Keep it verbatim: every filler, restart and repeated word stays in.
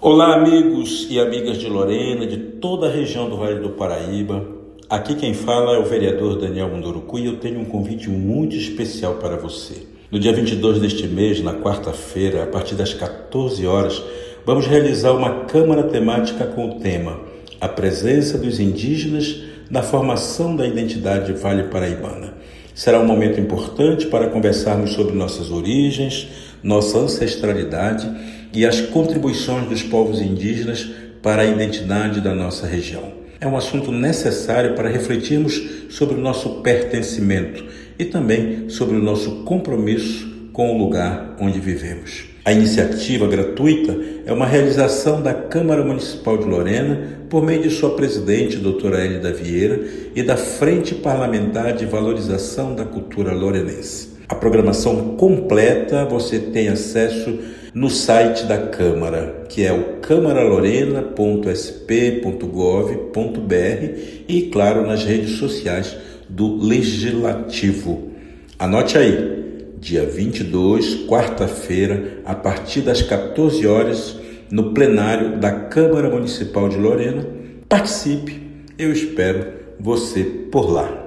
Olá, amigos e amigas de Lorena, de toda a região do Vale do Paraíba. Aqui quem fala é o vereador Daniel Munduruku e eu tenho um convite muito especial para você. No dia vinte e dois deste mês, na quarta-feira, a partir das quatorze horas, vamos realizar uma câmara temática com o tema A Presença dos Indígenas na Formação da Identidade Vale Paraibana. Será um momento importante para conversarmos sobre nossas origens, nossa ancestralidade e as contribuições dos povos indígenas para a identidade da nossa região. É um assunto necessário para refletirmos sobre o nosso pertencimento e também sobre o nosso compromisso com o lugar onde vivemos. A iniciativa gratuita é uma realização da Câmara Municipal de Lorena por meio de sua presidente, doutora Elida Vieira, e da Frente Parlamentar de Valorização da Cultura Lorenense. A programação completa você tem acesso no site da Câmara, que é o câmaralorena ponto s p ponto gov ponto b r e, claro, nas redes sociais do Legislativo. Anote aí, dia vinte e dois, quarta-feira, a partir das quatorze horas, no plenário da Câmara Municipal de Lorena. Participe, eu espero você por lá.